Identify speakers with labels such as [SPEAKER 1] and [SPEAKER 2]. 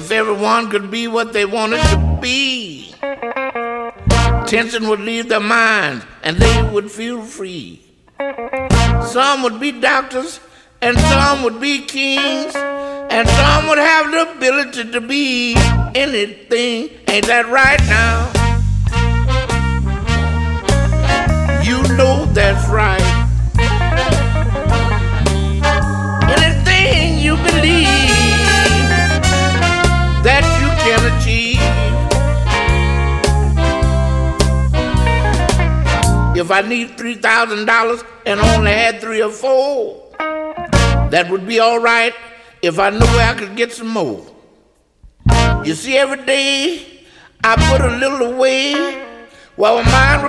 [SPEAKER 1] If everyone could be what they wanted to be, tension would leave their minds and they would feel free. Some would be doctors and some would be kings, and some would have the ability to be anything. Ain't that right now? You know that's right. Anything you believe that you can achieve. If I need $3,000 and only had 3 or 4, that would be all right if I knew where I could get some more. You see, every day I put a little away while my mind